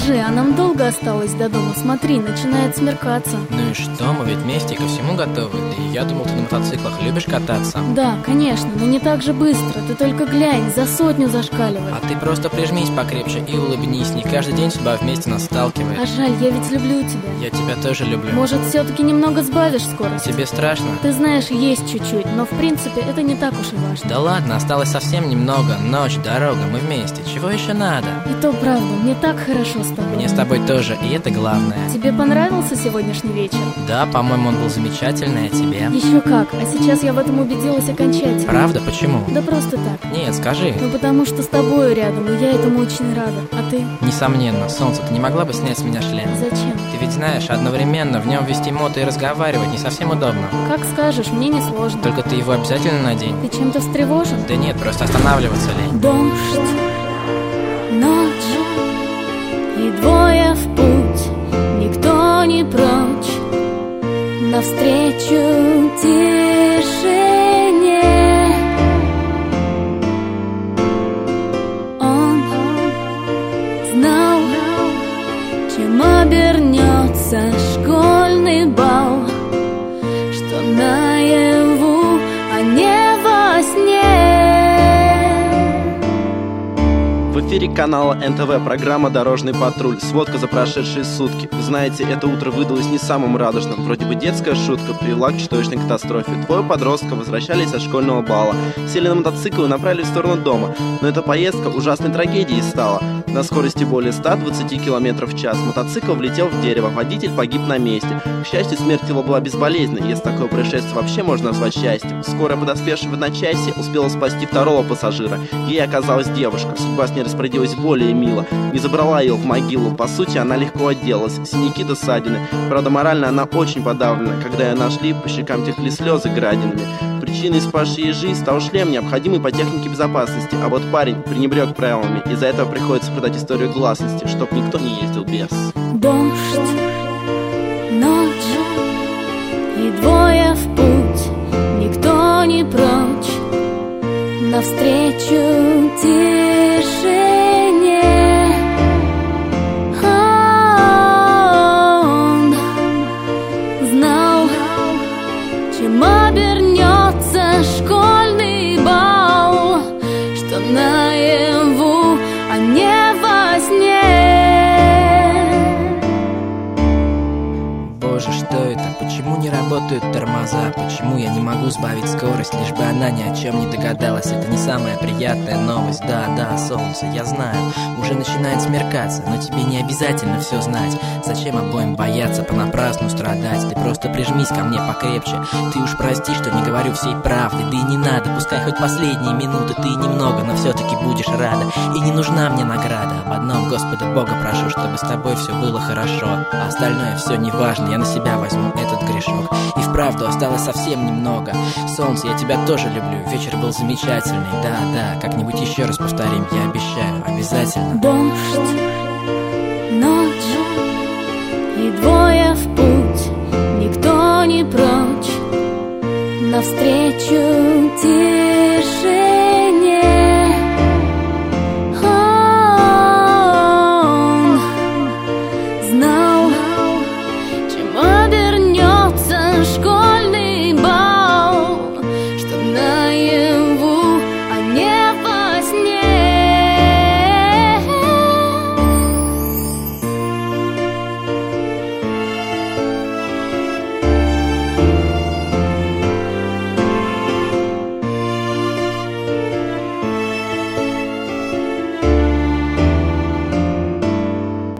Скажи, а нам долго осталось до дома? Смотри, начинает смеркаться. Ну и что, мы ведь вместе ко всему готовы. Да и я думал, ты на мотоциклах любишь кататься. Да, конечно, но не так же быстро. Ты только глянь, за 100 зашкаливает. А ты просто прижмись покрепче и улыбнись. Не каждый день судьба вместе нас сталкивает. А жаль, я ведь люблю тебя. Я тебя тоже люблю. Может, все-таки немного сбавишь скорость? Тебе страшно? Ты знаешь, есть чуть-чуть, но в принципе это не так уж и важно. Да ладно, осталось совсем немного. Ночь, дорога, мы вместе. Чего еще надо? И то правда, мне так хорошо с тобой. Мне с тобой тоже, и это главное. Тебе понравился сегодняшний вечер? Да, по-моему, он был замечательный, а тебе? Еще как, а сейчас я в этом убедилась окончательно. Правда? Почему? Да просто так. Нет, скажи. Ну потому что с тобою рядом, и я этому очень рада. А ты? Несомненно, солнце, ты не могла бы снять с меня шлем? Зачем? Ты ведь знаешь, одновременно в нем вести мото и разговаривать не совсем удобно. Как скажешь, мне не сложно. Только ты его обязательно надень. Ты чем-то встревожен? Да нет, просто останавливаться лень. Дождь, ночь и двое в путь, никто не прочь, навстречу тишине. Он знал, чем обернется школьный бал, что наяву, а не во сне. В эфире канала НТВ программа «Дорожный патруль». Сводка за прошедшие сутки. Вы знаете, это утро выдалось не самым радужным. Вроде бы детская шутка привела к чудовищной катастрофе. Двое подростков возвращались от школьного бала, сели на мотоцикл и направились в сторону дома. Но эта поездка ужасной трагедией стала. На скорости более 120 км в час мотоцикл влетел в дерево, водитель погиб на месте. К счастью, смерть его была безболезненной, если такое происшествие вообще можно назвать счастьем. Скорая, подоспевшая в одночасье, успела спасти второго пассажира. Ей оказалась девушка. Судьба с ней распорядилась более мило. Не забрала ее в могилу. По сути, она легко отделалась. Синяки до ссадины. Правда, морально она очень подавлена. Когда ее нашли, по щекам текли слезы градинами. Причиной спасшей ей жизнь стал шлем, необходимый по технике безопасности. А вот парень пренебрег правилами. Из-за этого приходится продать историю гласности, чтоб никто не ездил без. Дождь, ночь и двое в путь, никто не прочь, навстречу тишине. Он знал, чем обернется школьный бал, что наяву, а не во сне. Боже, что это? Почему не работают тормоза? Почему я не могу сбавить скорость, лишь бы она ни о чем не догадалась? Это не самая приятная новость. Да, солнце, я знаю, уже начинает смеркаться, но тебе не обязательно все знать. Зачем обоим бояться, понапрасну страдать? Ты просто прижмись ко мне покрепче. Ты уж прости, что не говорю всей правды. Да и не надо, пускай хоть последние минуты ты немного, но все-таки будешь рада. И не нужна мне награда. Об одном, Господа Бога прошу, чтобы с тобой все было хорошо. А остальное все не важно, я на себя возьму этот грешок. И вправду осталось совсем немного. Солнце, я тебя тоже люблю. Вечер был замечательный. Да, как-нибудь еще раз повторим, я обещаю, обязательно. Дождь,